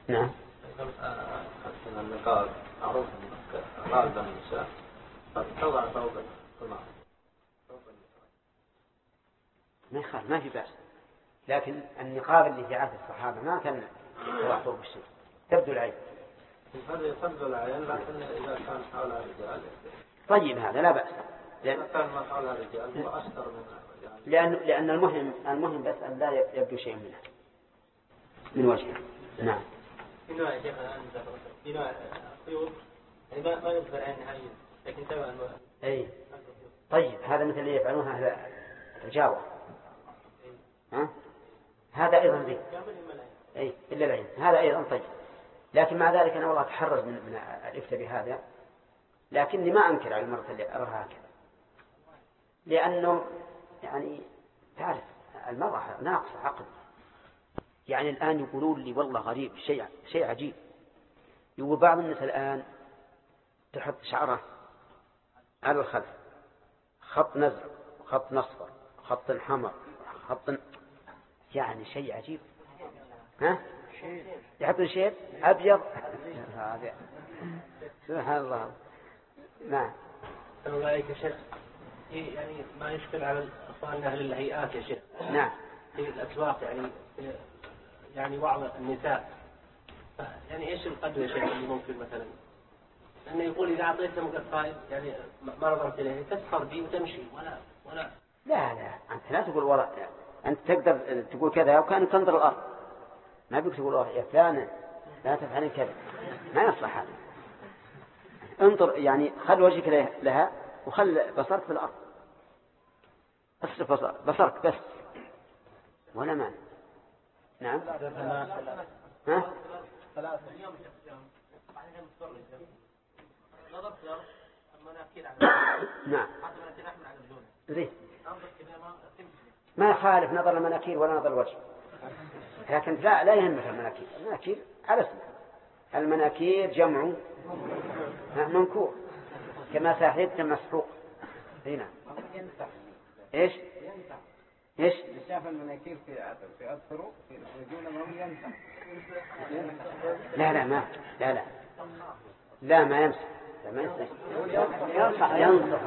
نعم. النقاب معروف غالبا النساء تضع ثوب القمار. ما في بأس، لكن النقاب اللي في عهد الصحابة ما كان تضع ثوب الشيء، تبدو العين. هذا تبدو العين، لكن إذا كان حولها رجال طيب هذا لا بأس. إذا كان ما حولها رجال هو أستر من الرجال. لأن المهم بس أن لا يبدو شيء منها من وجهه. نعم. في نوع يا شيخ في نوع خيوط يعني ما يذكر عنها لكن تبع أي طيب هذا مثل اللي يفعلونها أهل الجاوة. هذا أيضا ذي أي إلا العين هذا أيضا طيب، لكن مع ذلك أنا والله أتحرز من الإفتاء بهذا، لكني ما أنكر على المرة اللي أراها هكذا، لأنه يعني تعرف المرأة ناقصة عقل. يعني الآن يقولون لي والله غريب شيء عجيب، يقول بعض الناس الآن تحط شعره على الخلف خط نزر خط نصفر خط حمر خط، يعني شيء عجيب. يحطون شيء أبيض سبحان الله. نعم. السلام عليكم يا شيخ. يعني ما يشكل على أخواننا أهل الهيئات يا شيخ. نعم. في الأسواق يعني بعض النساء يعني إيش القدر يا شيخ اللي ممكن مثلا أنه يقول إذا أعطيتهم قصائد يعني ما نظرت إليه تسخر بي وتمشي ولا لا أنت لا تقول وراء، أنت تقدر تقول كذا وكان تنظر الأرض، ما بيك تقول يا فلان لا تفعلين كذا، ما يصلح هذا. انظر يعني خل وجهك لها وخل بصرك في الأرض، اصرف بصرك بس ولا مانع. نعم. نعم. ما يخالف نظر المناكير ولا نظر الوجه، لكن لا يهمك المناكير على اسمه. المناكير جمع منكور كما ساحبت مسحوق. هنا ايش شاف المناكير في أظفره في رجوله ما يمسح. لا ما يمسح ينصح.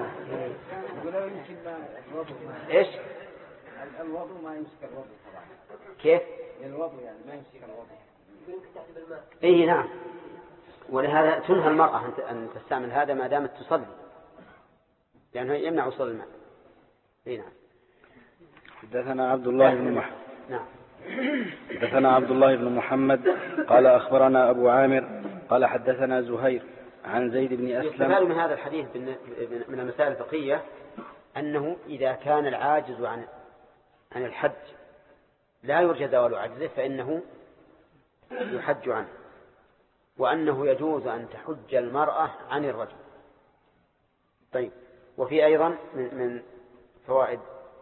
ايش الوضوء ما يمسك الوضوء طبعا. كيف الوضوء يعني ما يمسك الوضوء. اي نعم، ولهذا تنهى المرأة أن تستعمل هذا ما دامت تصلي، لأنه يمنع وصول الماء. اي نعم. حدثنا عبد الله بن محمد. نعم. حدثنا عبد الله بن محمد قال أخبرنا أبو عامر قال حدثنا زهير عن زيد بن أسلم. يستفاد من هذا الحديث من المسائل الفقهية أنه إذا كان العاجز عن الحج لا يرجى زوال عجزه فإنه يحج عنه، وأنه يجوز أن تحج المرأة عن الرجل. طيب، وفي أيضا من فوائد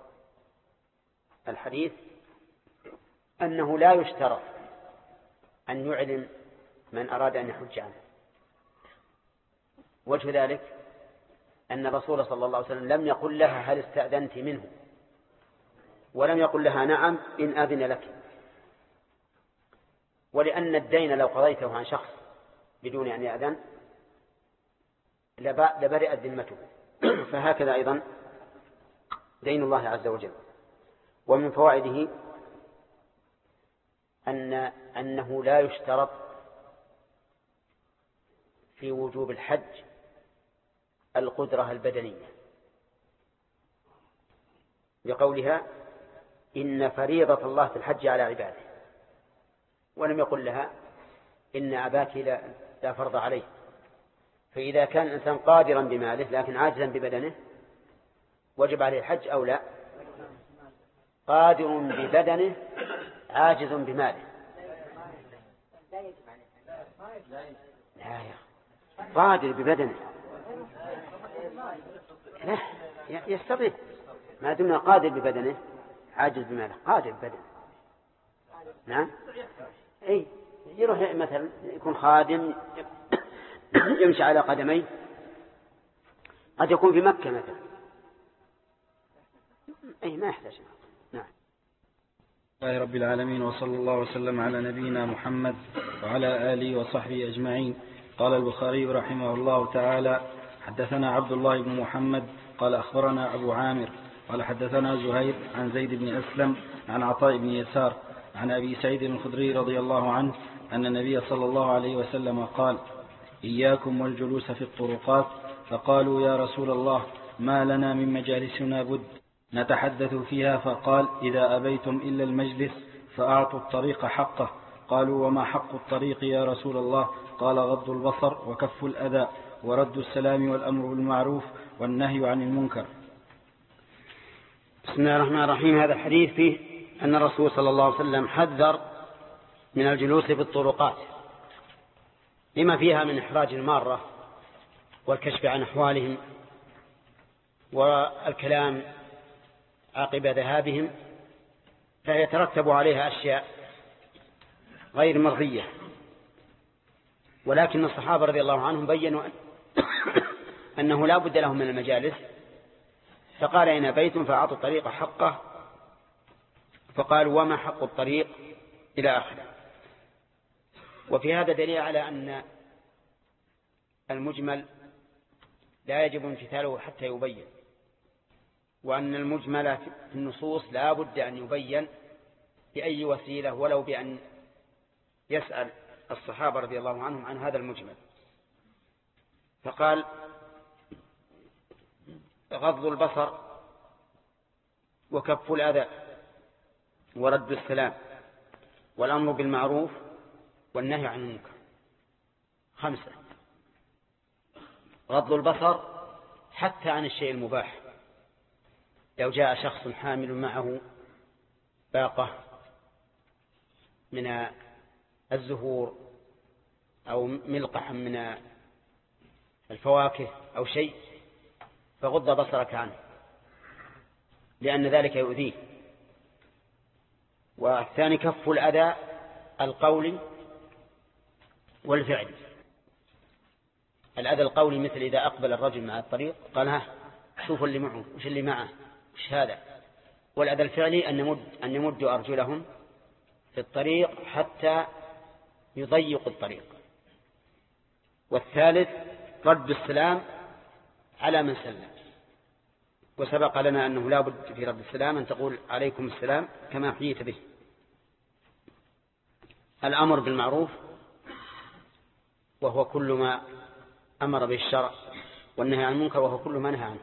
الحديث أنه لا يشترط أن يعلم من أراد أن يحج عنه. وجه ذلك أن الرسول صلى الله عليه وسلم لم يقل لها هل استأذنت منه، ولم يقل لها نعم إن أذن لك، ولأن الدين لو قضيته عن شخص بدون أن يأذن لبرئت ذمته، فهكذا أيضا دين الله عز وجل. ومن فوائده أنه لا يشترط في وجوب الحج القدرة البدنية، بقولها إن فريضة الله في الحج على عباده، ولم يقل لها إن أباك لا فرض عليه. فإذا كان الإنسان قادرا بماله لكن عاجزا ببدنه وجب عليه الحج أو لا؟ قادر ببدنه عاجز بماله. لا يا قادر ببدنه لا يستطيع، ما دمنا قادر ببدنه عاجز بماله قادر ببدنه. نعم. اي يروح مثلا يكون خادم يمشي على قدميه، قد يكون في مكة مثلا، اي ما يحتاج. نعم. لله رب العالمين، وصلى الله وسلم على نبينا محمد وعلى آله وصحبه أجمعين. قال البخاري رحمه الله تعالى: حدثنا عبد الله بن محمد قال أخبرنا أبو عامر قال حدثنا زهير عن زيد بن أسلم عن عطاء بن يسار عن أبي سعيد الخدري رضي الله عنه أن النبي صلى الله عليه وسلم قال: إياكم والجلوس في الطرقات. فقالوا: يا رسول الله، ما لنا من مجالسنا بد نتحدث فيها. فقال: إذا أبيتم إلا المجلس فأعطوا الطريق حقه. قالوا: وما حق الطريق يا رسول الله؟ قال: غض البصر وكف الأذى ورد السلام والأمر بالمعروف والنهي عن المنكر. بسم الله الرحمن الرحيم. هذا الحديث فيه أن الرسول صلى الله عليه وسلم حذر من الجلوس في الطرقات لما فيها من إحراج المارة والكشف عن أحوالهم والكلام عقب ذهابهم، فيترتب عليها أشياء غير مرضية. ولكن الصحابة رضي الله عنهم بيّنوا أنه لا بد لهم من المجالس، فقال: إن أبيتم فأعطوا الطريق حقه. فقالوا: وما حق الطريق؟ إلى آخره. وفي هذا دليل على أن المجمل لا يجب امتثاله حتى يبين، وأن المجمل في النصوص لا بد أن يبين بأي وسيلة، ولو بأن يسأل الصحابة رضي الله عنهم عن هذا المجمل. فقال: غض البصر وكف الأذى ورد السلام والأمر بالمعروف والنهي عن المنكر. 5. غض البصر حتى عن الشيء المباح. لو جاء شخص حامل معه باقة من الزهور أو ملقحا من الفواكه أو شيء، فغض بصرك عنه لأن ذلك يؤذيه. والثاني كف الأذى القولي والفعلي. الأذى القولي مثل إذا أقبل الرجل مع الطريق قال: ها شوفوا اللي معه، وش اللي معه، وش هذا. والأذى الفعلي أن يمدوا أرجلهم في الطريق حتى يضيق الطريق. والثالث رد السلام على من سلم. وسبق لنا أنه لا بد في رد السلام أن تقول: عليكم السلام كما حييت به. الأمر بالمعروف وهو كل ما أمر به الشرع، والنهي عن المنكر وهو كل ما نهى عنه.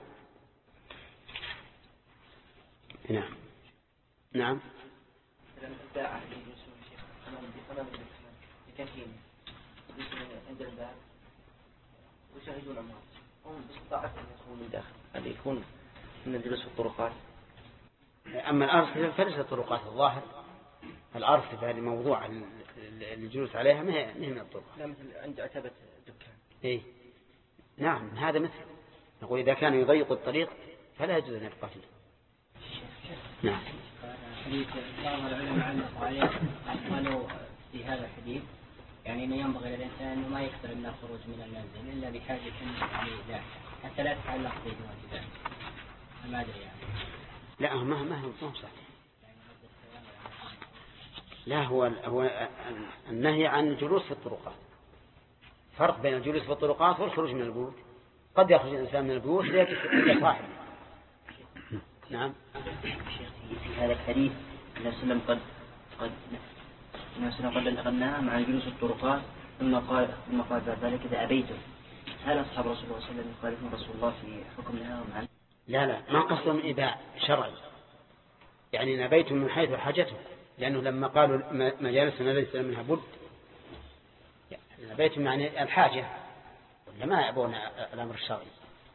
نعم. نعم. ويشاهدون الناس هم باستطاعة أن يدخلوا من داخل، هل يكون من الجلوس في الطرقات؟ أما الأرصفة فليست الطرقات الظاهر. الأرصفة هذه موضوع الجلوس عليها ما هي من الطرق. لا، مثل عند عتبة دكان. إيه نعم، هذا مثل نقول إذا كان يضيق الطريق فلا يجوز أن يبقى فيه. نعم. حديث بعض العلماء علقوا عليه قالوا في هذا الحديث يعني أنه ينبغي للإنسان أنه ما يكثر من الخروج من المنزل إلا بحاجة لذلك حتى لا تتعلق به واجبات. ما أدري يعني. لا ما هو صحيح. لا، هو النهي عن الجلوس في الطرقات. فرق بين الجلوس في الطرقات والخروج من البيوت. قد يخرج الإنسان من البيوت ليجلس صاحبه. نعم. في هذا الحديث النبي صلى الله عليه وسلم قد نهى مع جلوس الطرقات، ثم قال بعد ذلك: إذا أبيتم. هل أصحاب رسول الله صلى الله عليه وسلم يخالفون رسول الله في حكم نهاهم عنه؟ لا ما قصدهم إباء شرعي، يعني نبيتم من حيث حاجته، لأنه لما قالوا مجالسنا ليس منها بد، نبيتم يعني الحاجة، لما يأبون الأمر الشرعي.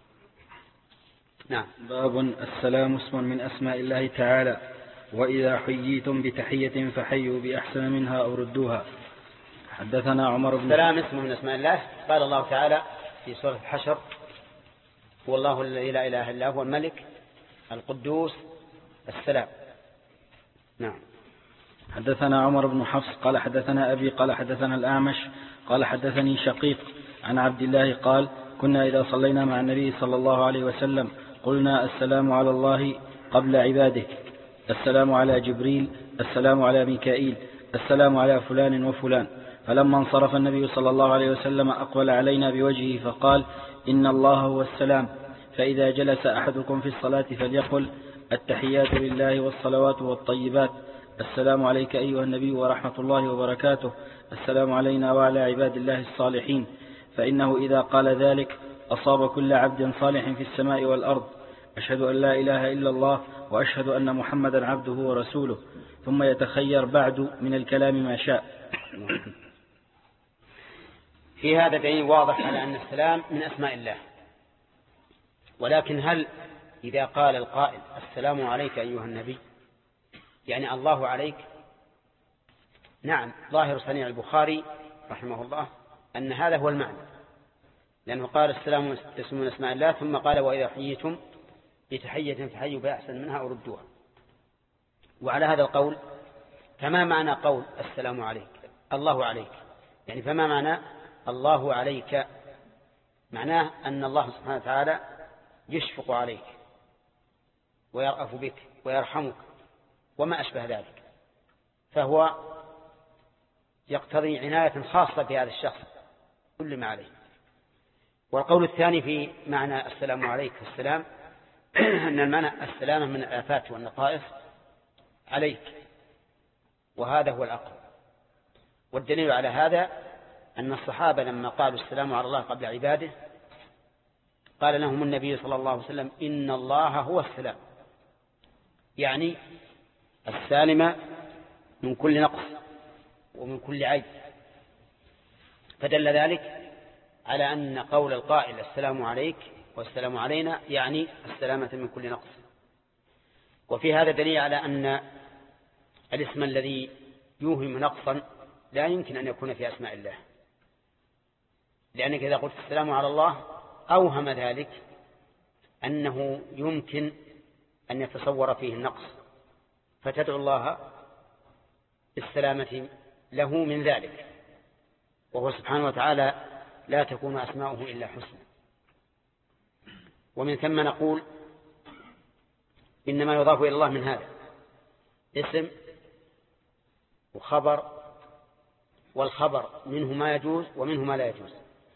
نعم. باب السلام اسم من أسماء الله تعالى، وإذا حييتم بتحية فحيوا بأحسن منها أو ردوها. حدثنا عمر بن السلام اسم من أسماء الله. قال الله تعالى في سورة الحشر: هو الله الذي لا إله إلا هو الملك القدوس السلام. نعم. حدثنا عمر بن حفص قال حدثنا أبي قال حدثنا الأعمش قال حدثني شقيق عن عبد الله قال: كنا إذا صلينا مع النبي صلى الله عليه وسلم قلنا: السلام على الله قبل عباده، السلام على جبريل السلام على ميكائيل، السلام على فلان وفلان. فلما انصرف النبي صلى الله عليه وسلم أقبل علينا بوجهه فقال: إن الله هو السلام، فإذا جلس أحدكم في الصلاة فليقل: التحيات لله والصلوات والطيبات، السلام عليك أيها النبي ورحمة الله وبركاته، السلام علينا وعلى عباد الله الصالحين، فإنه إذا قال ذلك أصاب كل عبد صالح في السماء والأرض. أشهد أن لا إله إلا الله وأشهد أن محمدا عبده ورسوله. ثم يتخير بعد من الكلام ما شاء. في هذا دليل واضح على أن السلام من أسماء الله. ولكن هل إذا قال القائل: السلام عليك أيها النبي، يعني الله عليك؟ نعم، ظاهر صنيع البخاري رحمه الله أن هذا هو المعنى، لأنه قال السلام اسم من أسماء الله، ثم قال: وإذا حييتم بتحية فحيوا بأحسن منها أو ردوها. وعلى هذا القول فما معنى قول السلام عليك الله عليك؟ يعني فما معنى الله عليك؟ معناه أن الله سبحانه وتعالى يشفق عليك ويرأف بك ويرحمك وما أشبه ذلك، فهو يقتضي عناية خاصة بهذا الشخص كل ما عليه. والقول الثاني في معنى السلام عليك السلام أن المعنى السلامة من الآفات والنقائص عليك، وهذا هو الأقرب. والدليل على هذا أن الصحابة لما قالوا السلام على الله قبل عباده قال لهم النبي صلى الله عليه وسلم: إن الله هو السلام، يعني السالم من كل نقص ومن كل عيب. فدل ذلك على أن قول القائل السلام عليك والسلام علينا يعني السلامة من كل نقص. وفي هذا دليل على أن الاسم الذي يوهم نقصا لا يمكن أن يكون في أسماء الله، لأنك إذا قلت السلام على الله أوهم ذلك أنه يمكن أن يتصور فيه النقص، فتدعو الله بالسلامة له من ذلك، وهو سبحانه وتعالى لا تكون أسماؤه إلا حسنى. ومن ثم نقول إنما يضاف إلى الله من هذا اسم وخبر، والخبر منه ما يجوز ومنه ما لا يجوز.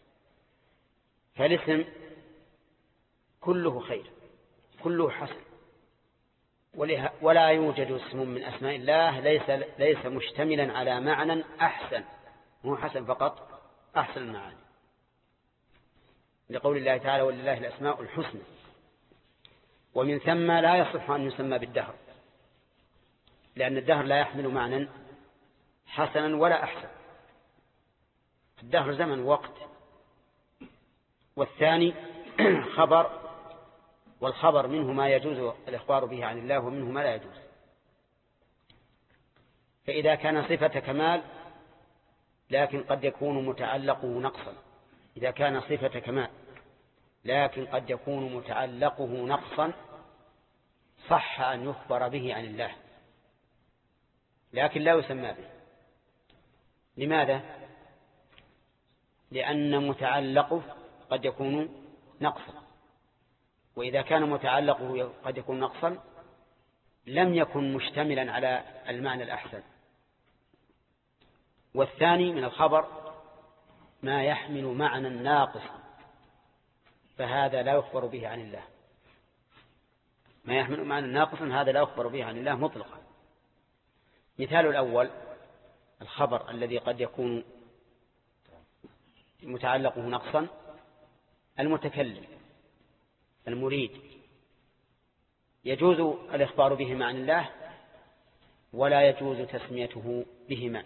فالاسم كله خير كله حسن، ولا يوجد اسم من أسماء الله ليس مشتملا على معنى أحسن، مو حسن فقط، أحسن المعاني، لقول الله تعالى: ولله الأسماء الحسنى. ومن ثم لا يصح أن يسمى بالدهر، لأن الدهر لا يحمل معنى حسنا ولا أحسن، الدهر زمن وقت. والثاني خبر، والخبر منه ما يجوز الإخبار به عن الله ومنه ما لا يجوز. فإذا كان صفة كمال لكن قد يكون متعلقه نقصا، إذا كان صفة كمال لكن قد يكون متعلقه نقصا صح أن يخبر به عن الله، لكن لا يسمى به. لماذا؟ لأن متعلقه قد يكون نقصا، وإذا كان متعلقه قد يكون نقصا لم يكن مشتملا على المعنى الأحسن. والثاني من الخبر ما يحمل معنى ناقصا، فهذا لا يخبر به عن الله. ما يحمل معنى ناقصا هذا لا يخبر به عن الله مطلقا. مثال الأول الخبر الذي قد يكون متعلقه نقصا: المتكلم المريد يجوز الإخبار بهما عن الله ولا يجوز تسميته بهما.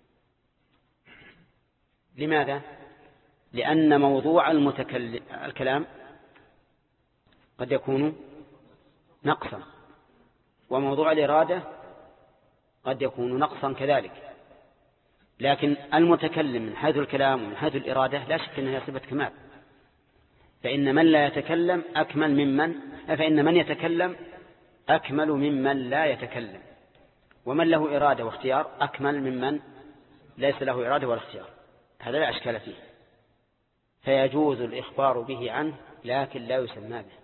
لماذا؟ لأن موضوع الكلام قد يكون نقصا، وموضوع الإرادة قد يكون نقصا كذلك. لكن المتكلم من حيث الكلام ومن حيث الإرادة لا شك أنها صفة كمال، فإن من لا يتكلم فإن من يتكلم أكمل ممن لا يتكلم، ومن له إرادة واختيار أكمل ممن ليس له إرادة ولا اختيار. هذا لا أشكال فيه، فيجوز الإخبار به عنه لكن لا يسمى به.